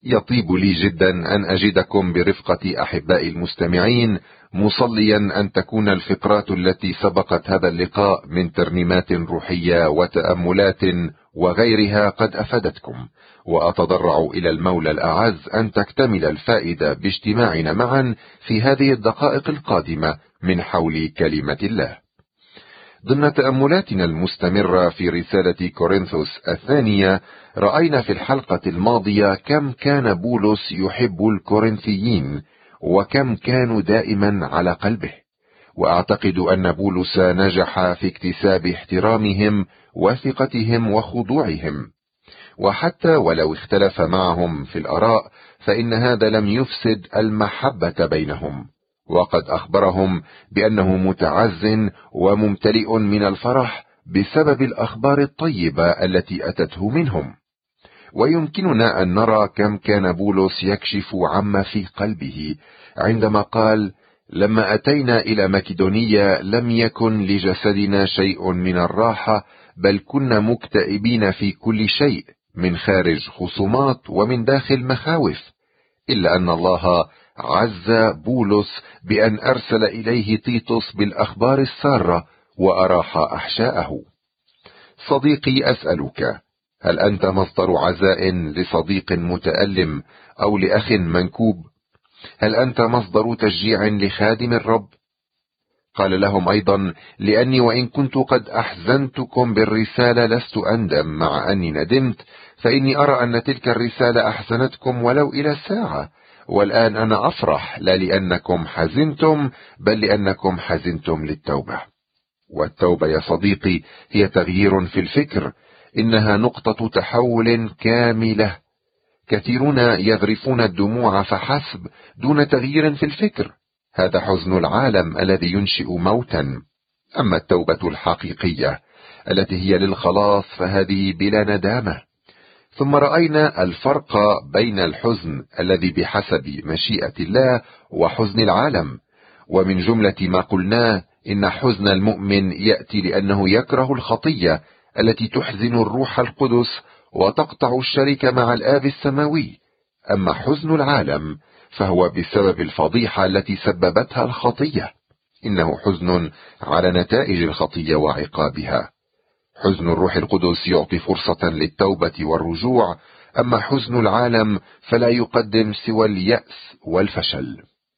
يطيب لي جدا أن أجدكم برفقة أحباء المستمعين، مصليا أن تكون الفقرات التي سبقت هذا اللقاء من ترنيمات روحية وتأملات وغيرها قد أفادتكم، وأتضرع إلى المولى الأعز أن تكتمل الفائدة باجتماعنا معا في هذه الدقائق القادمة من حول كلمة الله. ضمن تأملاتنا المستمرة في رسالة كورنثوس الثانية، رأينا في الحلقة الماضية كم كان بولس يحب الكورنثيين وكم كانوا دائما على قلبه، وأعتقد أن بولس نجح في اكتساب احترامهم وثقتهم وخضوعهم، وحتى ولو اختلف معهم في الآراء فإن هذا لم يفسد المحبة بينهم، وقد أخبرهم بأنه متعز وممتلئ من الفرح بسبب الأخبار الطيبة التي أتته منهم. ويمكننا أن نرى كم كان بولس يكشف عما في قلبه عندما قال: لما أتينا إلى مكدونية لم يكن لجسدنا شيء من الراحة، بل كنا مكتئبين في كل شيء، من خارج خصومات ومن داخل مخاوف، إلا أن الله عز بولس بأن أرسل إليه تيتوس بالأخبار السارة وأراح أحشاءه. صديقي، أسألك، هل أنت مصدر عزاء لصديق متألم أو لأخ منكوب؟ هل أنت مصدر تشجيع لخادم الرب؟ قال لهم أيضا: لأني وإن كنت قد أحزنتكم بالرسالة لست أندم، مع أني ندمت، فإني أرى أن تلك الرسالة أحزنتكم ولو إلى ساعة، والآن أنا أفرح، لا لأنكم حزنتم بل لأنكم حزنتم للتوبة. والتوبة يا صديقي هي تغيير في الفكر، إنها نقطة تحول كاملة. كثيرون يذرفون الدموع فحسب دون تغيير في الفكر، هذا حزن العالم الذي ينشئ موتا. أما التوبة الحقيقية التي هي للخلاص فهذه بلا ندامة. ثم رأينا الفرق بين الحزن الذي بحسب مشيئة الله وحزن العالم، ومن جملة ما قلناه إن حزن المؤمن يأتي لأنه يكره الخطية التي تحزن الروح القدس وتقطع الشركة مع الآب السماوي. أما حزن العالم فهو بسبب الفضيحة التي سببتها الخطية، إنه حزن على نتائج الخطية وعقابها. حزن الروح القدس يعطي فرصة للتوبة والرجوع، أما حزن العالم فلا يقدم سوى اليأس والفشل.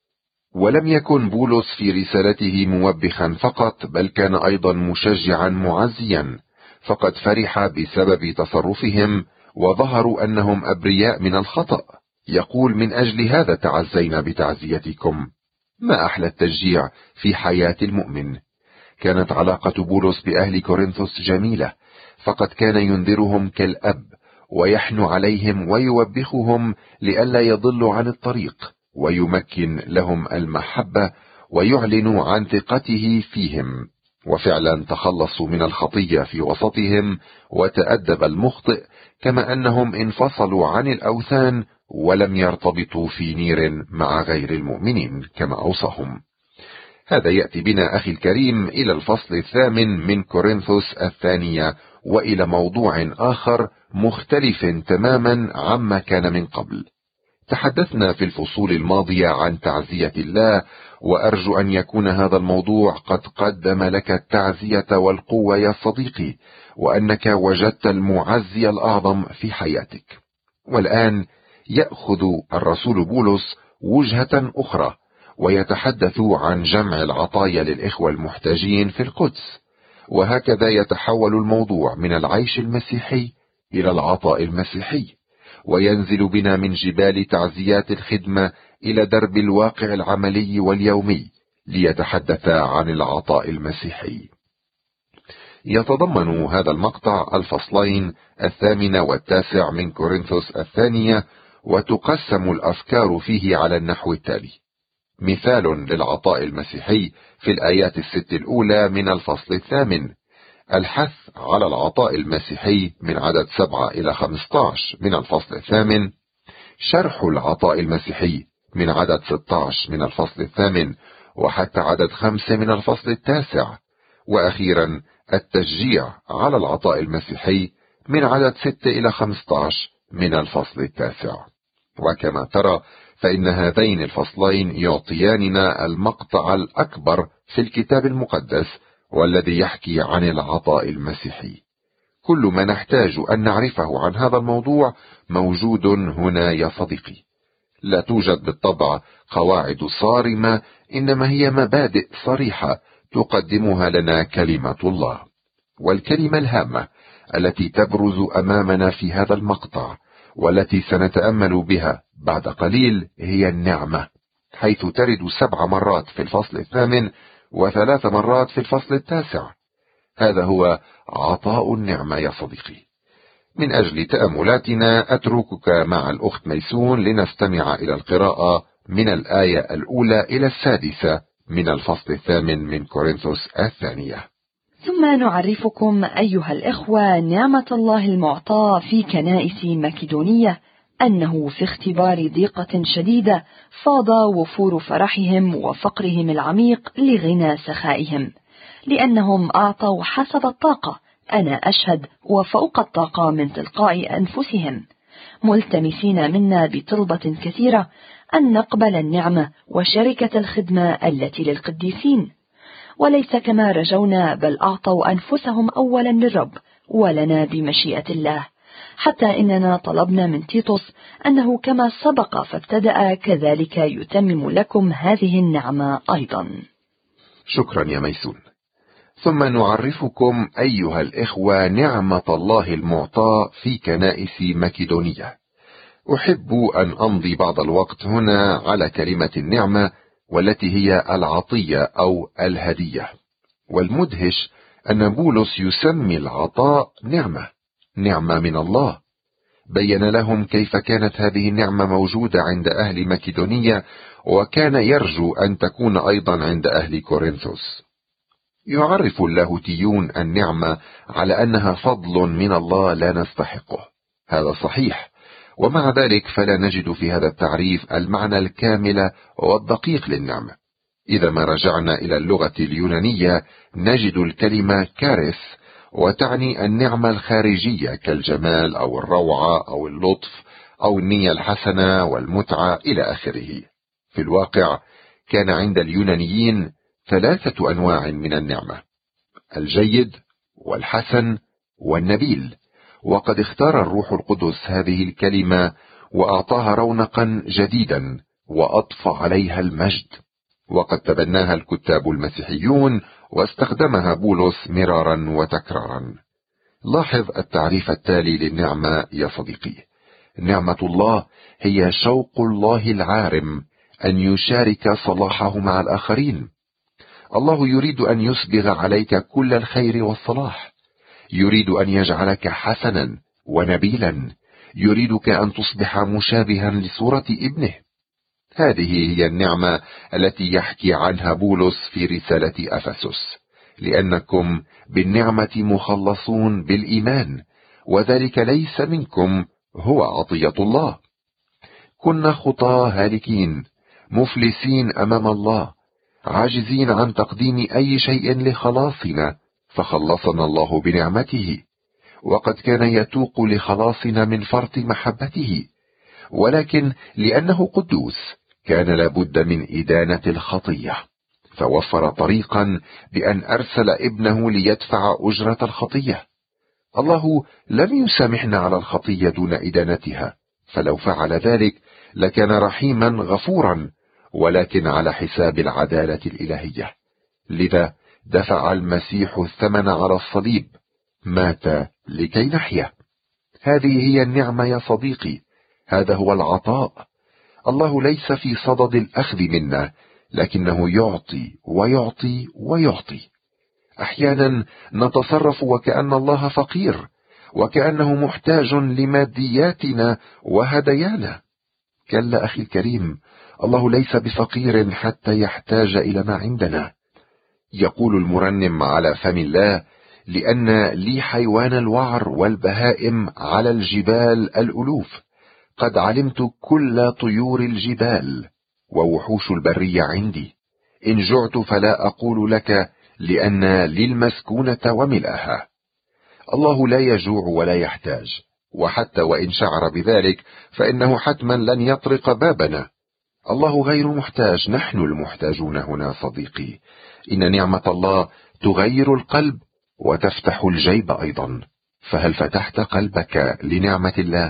ولم يكن بولس في رسالته موبخا فقط، بل كان أيضا مشجعا معزيا، فقد فرح بسبب تصرفهم وظهروا أنهم أبرياء من الخطأ. يقول: من أجل هذا تعزينا بتعزيتكم. ما أحلى التشجيع في حياة المؤمن. كانت علاقة بولس بأهل كورنثوس جميلة، فقد كان ينذرهم كالأب ويحن عليهم ويوبخهم لئلا يضلوا عن الطريق، ويمكن لهم المحبة ويعلن عن ثقته فيهم. وفعلا تخلصوا من الخطية في وسطهم وتأدب المخطئ، كما أنهم انفصلوا عن الأوثان ولم يرتبطوا في نير مع غير المؤمنين كما أوصاهم. هذا يأتي بنا أخي الكريم إلى الفصل 8 من كورنثوس الثانية، وإلى موضوع آخر مختلف تماما عما كان من قبل. تحدثنا في الفصول الماضية عن تعزية الله، وأرجو أن يكون هذا الموضوع قد قدم لك التعزية والقوة يا صديقي، وأنك وجدت المعزي الأعظم في حياتك. والآن يأخذ الرسول بولس وجهة أخرى ويتحدث عن جمع العطايا للإخوة المحتاجين في القدس، وهكذا يتحول الموضوع من العيش المسيحي إلى العطاء المسيحي، وينزل بنا من جبال تعزيات الخدمة إلى درب الواقع العملي واليومي ليتحدث عن العطاء المسيحي. يتضمن هذا المقطع الفصلين 8 و9 من كورنثوس الثانية، وتقسم الأفكار فيه على النحو التالي: مثال للعطاء المسيحي في الآيات 6 الأولى من الفصل 8، الحث على العطاء المسيحي من عدد 7 إلى 15 من الفصل 8، شرح العطاء المسيحي من عدد 16 من الفصل 8 وحتى عدد 5 من الفصل 9، وأخيرا التشجيع على العطاء المسيحي من عدد 6 إلى 15 من الفصل 9. وكما ترى فإن هذين الفصلين يعطياننا المقطع الأكبر في الكتاب المقدس، والذي يحكي عن العطاء المسيحي. كل ما نحتاج أن نعرفه عن هذا الموضوع موجود هنا يا صديقي. لا توجد بالطبع قواعد صارمة، إنما هي مبادئ صريحة تقدمها لنا كلمة الله. والكلمة الهامة التي تبرز أمامنا في هذا المقطع والتي سنتأمل بها بعد قليل هي النعمة، حيث ترد 7 مرات في الفصل 8 و3 مرات في الفصل 9. هذا هو عطاء النعمة يا صديقي. من أجل تأملاتنا أتركك مع الأخت ميسون لنستمع إلى القراءة من الآية الأولى إلى 6 من الفصل 8 من كورنثوس الثانية. ثم نعرفكم أيها الإخوة نعمة الله المعطاة في كنائس مكدونية، أنه في اختبار ضيقة شديدة فاض وفور فرحهم وفقرهم العميق لغنى سخائهم، لأنهم أعطوا حسب الطاقة، أنا أشهد وفوق الطاقة من تلقاء أنفسهم، ملتمسين منا بطلبة كثيرة أن نقبل النعمة وشركة الخدمة التي للقديسين، وليس كما رجونا، بل أعطوا أنفسهم أولا للرب ولنا بمشيئة الله، حتى إننا طلبنا من تيتوس أنه كما سبق فابتدأ كذلك يتمم لكم هذه النعمة أيضا. شكرا يا ميسون. ثم نعرفكم أيها الإخوة نعمة الله المعطاة في كنائس مكدونية. أحب أن أمضي بعض الوقت هنا على كلمة النعمة، والتي هي العطية أو الهدية. والمدهش أن بولس يسمي العطاء نعمة من الله. بين لهم كيف كانت هذه النعمة موجودة عند أهل مكدونية، وكان يرجو أن تكون أيضا عند أهل كورنثوس. يعرف اللاهوتيون النعمة على أنها فضل من الله لا نستحقه، هذا صحيح، ومع ذلك فلا نجد في هذا التعريف المعنى الكامل والدقيق للنعمة. إذا ما رجعنا إلى اللغة اليونانية نجد الكلمة كارث، وتعني النعمة الخارجية كالجمال أو الروعة أو اللطف أو النية الحسنة والمتعة إلى آخره. في الواقع كان عند اليونانيين 3 أنواع من النعمة: الجيد والحسن والنبيل، وقد اختار الروح القدس هذه الكلمة وأعطاها رونقا جديدا وأضفى عليها المجد، وقد تبناها الكتاب المسيحيون واستخدمها بولس مرارا وتكرارا. لاحظ التعريف التالي للنعمة يا صديقي: نعمة الله هي شوق الله العارم أن يشارك صلاحه مع الآخرين. الله يريد أن يسبغ عليك كل الخير والصلاح، يريد أن يجعلك حسنا ونبيلا، يريدك أن تصبح مشابها لصورة ابنه. هذه هي النعمة التي يحكي عنها بولس في رسالة أفسس: لأنكم بالنعمة مخلصون بالإيمان، وذلك ليس منكم، هو عطية الله. كنا خطاة هالكين مفلسين أمام الله، عاجزين عن تقديم أي شيء لخلاصنا، فخلصنا الله بنعمته، وقد كان يتوق لخلاصنا من فرط محبته، ولكن لأنه قدوس كان لابد من إدانة الخطية، فوفر طريقا بأن أرسل ابنه ليدفع أجرة الخطية. الله لم يسامحنا على الخطية دون إدانتها، فلو فعل ذلك لكان رحيما غفورا، ولكن على حساب العدالة الإلهية. لذا دفع المسيح الثمن على الصليب، مات لكي نحيا. هذه هي النعمة يا صديقي، هذا هو العطاء. الله ليس في صدد الأخذ منا، لكنه يعطي ويعطي ويعطي. أحيانا نتصرف وكأن الله فقير، وكأنه محتاج لمادياتنا وهدايانا. كلا أخي الكريم، الله ليس بفقير حتى يحتاج إلى ما عندنا. يقول المرنم على فم الله: لأن لي حيوان الوعر والبهائم على الجبال الألوف، قد علمت كل طيور الجبال، ووحوش البرية عندي. إن جعت فلا أقول لك، لأن لي المسكونة وملأها. الله لا يجوع ولا يحتاج، وحتى وإن شعر بذلك فإنه حتما لن يطرق بابنا. الله غير محتاج، نحن المحتاجون هنا صديقي. إن نعمة الله تغير القلب وتفتح الجيب أيضا. فهل فتحت قلبك لنعمة الله؟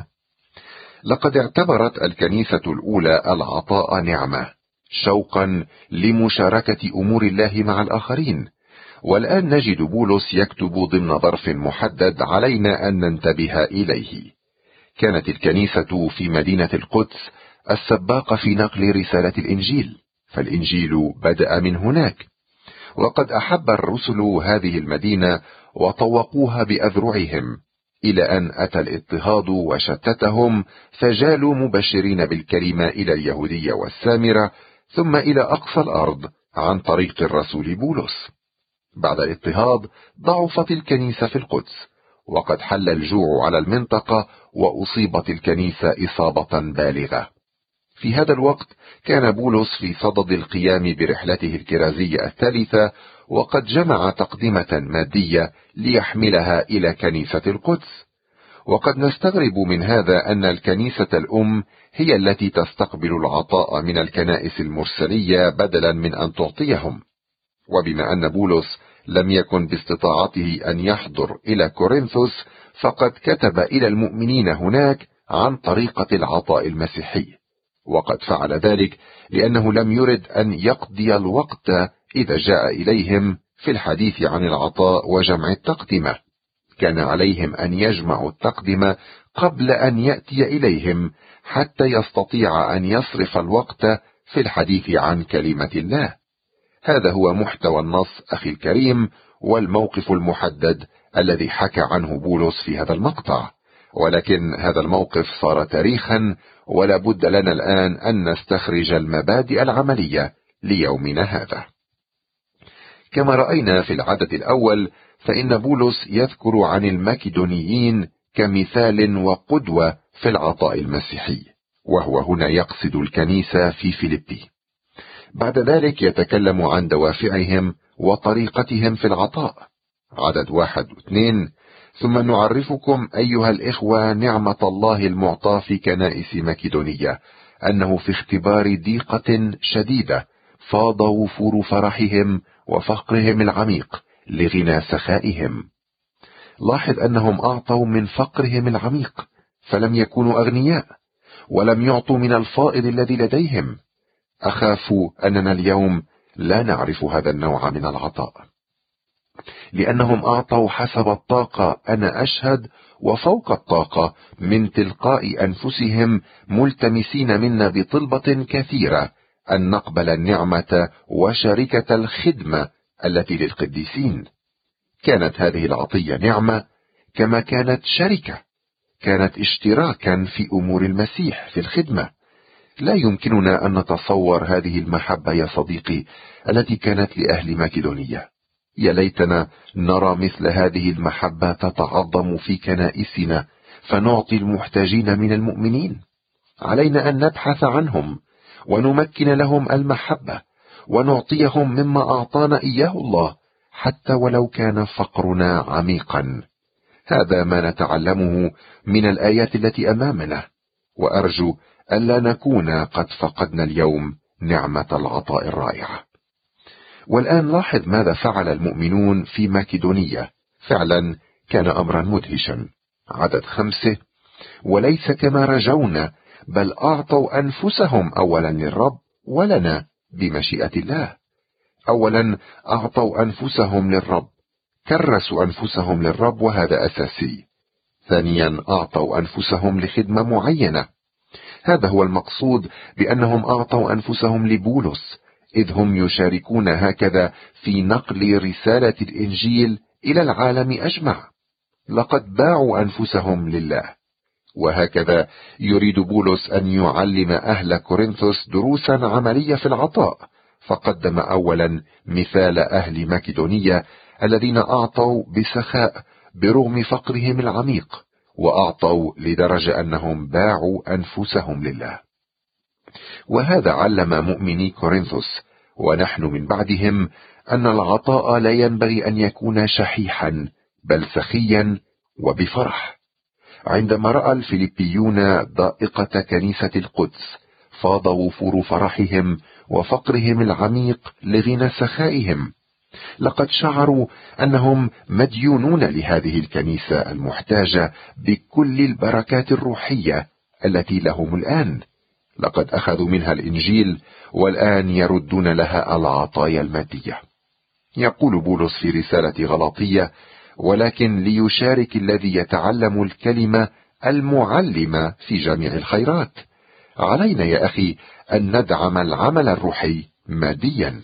لقد اعتبرت الكنيسة الأولى العطاء نعمة، شوقا لمشاركة أمور الله مع الآخرين. والآن نجد بولس يكتب ضمن ظرف محدد علينا أن ننتبه إليه. كانت الكنيسة في مدينة القدس السباقة في نقل رسالة الإنجيل، فالإنجيل بدأ من هناك. وقد أحب الرسل هذه المدينة وطوقوها بأذرعهم، إلى أن أتى الاضطهاد وشتتهم، فجالوا مبشرين بالكلمة إلى اليهودية والسامرة، ثم إلى أقصى الأرض عن طريق الرسول بولس. بعد الاضطهاد ضعفت الكنيسة في القدس، وقد حل الجوع على المنطقة، وأصيبت الكنيسة إصابة بالغة. في هذا الوقت كان بولس في صدد القيام برحلته الكرازية الثالثة، وقد جمع تقدمة مادية ليحملها إلى كنيسة القدس. وقد نستغرب من هذا أن الكنيسة الأم هي التي تستقبل العطاء من الكنائس المرسلية بدلا من أن تعطيهم. وبما أن بولس لم يكن باستطاعته أن يحضر إلى كورنثوس، فقد كتب إلى المؤمنين هناك عن طريقة العطاء المسيحي، وقد فعل ذلك لأنه لم يرد أن يقضي الوقت إذا جاء إليهم في الحديث عن العطاء وجمع التقدمة. كان عليهم أن يجمعوا التقدمة قبل أن يأتي إليهم، حتى يستطيع أن يصرف الوقت في الحديث عن كلمة الله. هذا هو محتوى النص أخي الكريم، والموقف المحدد الذي حكى عنه بولس في هذا المقطع. ولكن هذا الموقف صار تاريخا، ولا بد لنا الآن أن نستخرج المبادئ العملية ليومنا هذا. كما رأينا في العدد الأول، فإن بولس يذكر عن الماكدونيين كمثال وقدوة في العطاء المسيحي، وهو هنا يقصد الكنيسة في فيليبي. بعد ذلك يتكلم عن دوافعهم وطريقتهم في العطاء. عدد 1 و2: ثم نعرفكم أيها الإخوة نعمة الله المعطاة في كنائس مكدونية، أنه في اختبار ضيقة شديدة فاض وفور فرحهم وفقرهم العميق لغنى سخائهم. لاحظ أنهم أعطوا من فقرهم العميق، فلم يكونوا أغنياء، ولم يعطوا من الفائض الذي لديهم. أخاف أننا اليوم لا نعرف هذا النوع من العطاء، لأنهم أعطوا حسب الطاقة، أنا أشهد، وفوق الطاقة من تلقاء أنفسهم، ملتمسين منا بطلبة كثيرة أن نقبل النعمة وشركة الخدمة التي للقديسين. كانت هذه العطية نعمة، كما كانت شركة، كانت اشتراكا في أمور المسيح في الخدمة. لا يمكننا أن نتصور هذه المحبة يا صديقي التي كانت لأهل مكدونية. يا ليتنا نرى مثل هذه المحبة تتعظم في كنائسنا، فنعطي المحتاجين من المؤمنين. علينا أن نبحث عنهم ونمكن لهم المحبة، ونعطيهم مما أعطانا إياه الله، حتى ولو كان فقرنا عميقا. هذا ما نتعلمه من الآيات التي أمامنا، وأرجو ألا نكون قد فقدنا اليوم نعمة العطاء الرائعة. والآن لاحظ ماذا فعل المؤمنون في مكدونية. فعلا كان أمرا مدهشا. عدد 5: وليس كما رجونا، بل أعطوا أنفسهم أولا للرب ولنا بمشيئة الله. أولا أعطوا أنفسهم للرب، كرسوا أنفسهم للرب، وهذا أساسي. ثانيا أعطوا أنفسهم لخدمة معينة. هذا هو المقصود بأنهم أعطوا أنفسهم لبولس، إذ هم يشاركون هكذا في نقل رسالة الإنجيل إلى العالم أجمع. لقد باعوا أنفسهم لله. وهكذا يريد بولس أن يعلم أهل كورنثوس دروسا عملية في العطاء، فقدم أولا مثال أهل مكدونية الذين أعطوا بسخاء برغم فقرهم العميق، وأعطوا لدرجة أنهم باعوا أنفسهم لله. وهذا علم مؤمني كورنثوس ونحن من بعدهم أن العطاء لا ينبغي أن يكون شحيحا، بل سخيا وبفرح. عندما رأى الفيليبيون ضائقة كنيسة القدس فاض وفور فرحهم وفقرهم العميق لغنى سخائهم. لقد شعروا أنهم مديونون لهذه الكنيسة المحتاجة بكل البركات الروحية التي لهم الآن. لقد أخذوا منها الإنجيل والآن يردون لها العطايا المادية. يقول بولس في رسالة غلاطية: ولكن ليشارك الذي يتعلم الكلمة المعلمة في جميع الخيرات. علينا يا أخي أن ندعم العمل الروحي ماديا.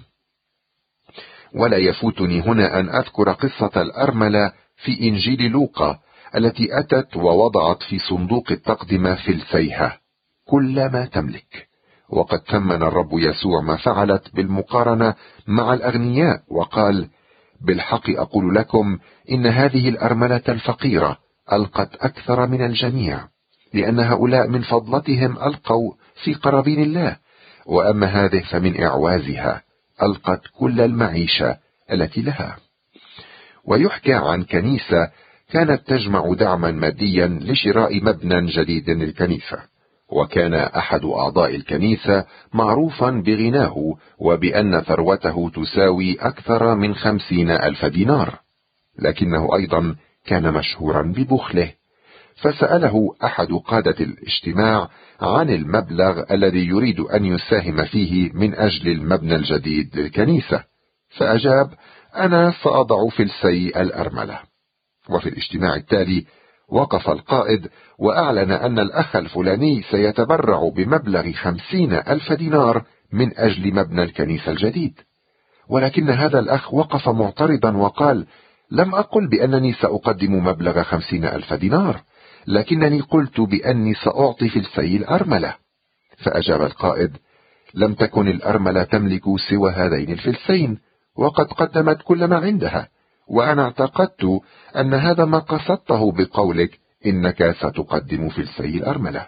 ولا يفوتني هنا أن أذكر قصة الأرملة في إنجيل لوقا التي أتت ووضعت في صندوق التقدمة فلسيها كل ما تملك. وقد ثمن الرب يسوع ما فعلت بالمقارنة مع الأغنياء وقال: بالحق أقول لكم إن هذه الأرملة الفقيرة ألقت أكثر من الجميع، لأن هؤلاء من فضلتهم ألقوا في قرابين الله، وأما هذه فمن إعوازها ألقت كل المعيشة التي لها. ويحكى عن كنيسة كانت تجمع دعما ماديا لشراء مبنى جديد للكنيسة، وكان أحد أعضاء الكنيسة معروفا بغناه وبأن ثروته تساوي أكثر من 50,000 دينار، لكنه أيضا كان مشهورا ببخله. فسأله أحد قادة الاجتماع عن المبلغ الذي يريد أن يساهم فيه من أجل المبنى الجديد للكنيسة، فأجاب: أنا سأضع فلسي الأرملة. وفي الاجتماع التالي وقف القائد وأعلن أن الأخ الفلاني سيتبرع بمبلغ 50,000 دينار من أجل مبنى الكنيسة الجديد. ولكن هذا الأخ وقف معترضا وقال: لم أقل بأنني سأقدم مبلغ 50,000 دينار، لكنني قلت بأني سأعطي فلسي الأرملة. فأجاب القائد: لم تكن الأرملة تملك سوى هذين الفلسين، وقد قدمت كل ما عندها، وأنا اعتقدت أن هذا ما قصدته بقولك إنك ستقدم فلسي الأرملة.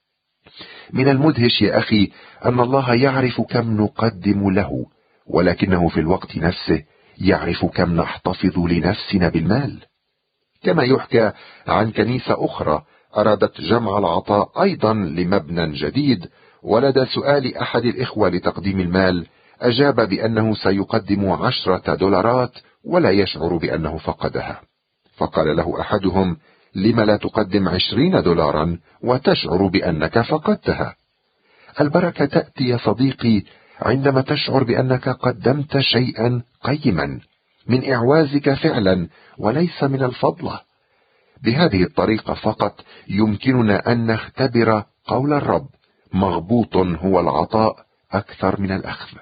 من المدهش يا أخي أن الله يعرف كم نقدم له، ولكنه في الوقت نفسه يعرف كم نحتفظ لنفسنا بالمال. كما يحكى عن كنيسة أخرى أرادت جمع العطاء أيضا لمبنى جديد، ولدى سؤال أحد الإخوة لتقديم المال أجاب بأنه سيقدم 10 دولارات ولا يشعر بأنه فقدها. فقال له أحدهم: لم لا تقدم 20 دولارا وتشعر بأنك فقدتها؟ البركة تأتي يا صديقي عندما تشعر بأنك قدمت شيئا قيما من إعوازك فعلا وليس من الفضلة. بهذه الطريقة فقط يمكننا أن نختبر قول الرب: مغبوط هو العطاء أكثر من الأخذ.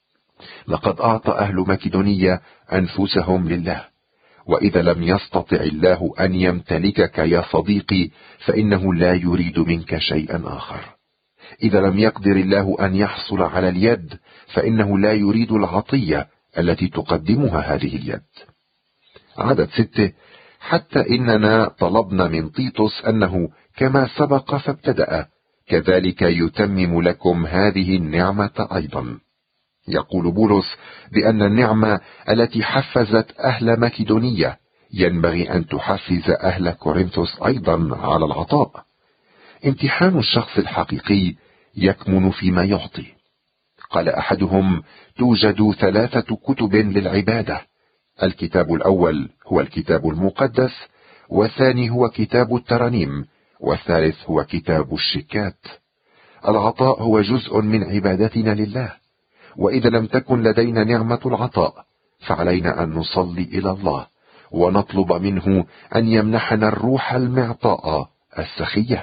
لقد أعطى أهل مكدونية أنفسهم لله، وإذا لم يستطع الله أن يمتلكك يا صديقي فإنه لا يريد منك شيئا آخر. إذا لم يقدر الله أن يحصل على اليد فإنه لا يريد العطية التي تقدمها هذه اليد. عدد 6: حتى إننا طلبنا من تيتوس أنه كما سبق فابتدأ كذلك يتمم لكم هذه النعمة أيضا. يقول بولس بأن النعمة التي حفزت أهل مكدونية ينبغي أن تحفز أهل كورنثوس أيضا على العطاء. امتحان الشخص الحقيقي يكمن فيما يعطي. قال أحدهم: توجد 3 كتب للعبادة، الكتاب الأول هو الكتاب المقدس، والثاني هو كتاب الترانيم، والثالث هو كتاب الشكات. العطاء هو جزء من عبادتنا لله، وإذا لم تكن لدينا نعمة العطاء فعلينا أن نصلي إلى الله ونطلب منه أن يمنحنا الروح المعطاء السخية.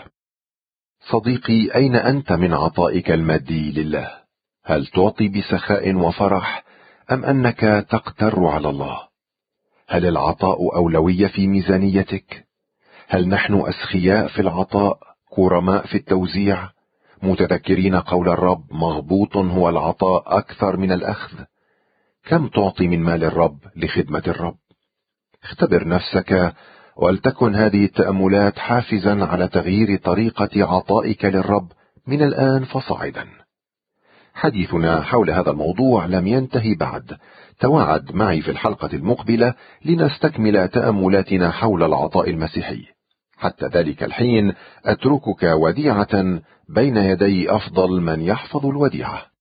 صديقي، أين أنت من عطائك المادي لله؟ هل تعطي بسخاء وفرح أم أنك تقتر على الله؟ هل العطاء أولوية في ميزانيتك؟ هل نحن أسخياء في العطاء، كرماء في التوزيع، متذكرين قول الرب: مغبوط هو العطاء أكثر من الأخذ؟ كم تعطي من مال الرب لخدمة الرب؟ اختبر نفسك، ولتكن هذه التأملات حافزا على تغيير طريقة عطائك للرب من الآن فصاعدا. حديثنا حول هذا الموضوع لم ينتهي بعد. تواعد معي في الحلقة المقبلة لنستكمل تأملاتنا حول العطاء المسيحي. حتى ذلك الحين أتركك وديعة بين يدي أفضل من يحفظ الوديعة.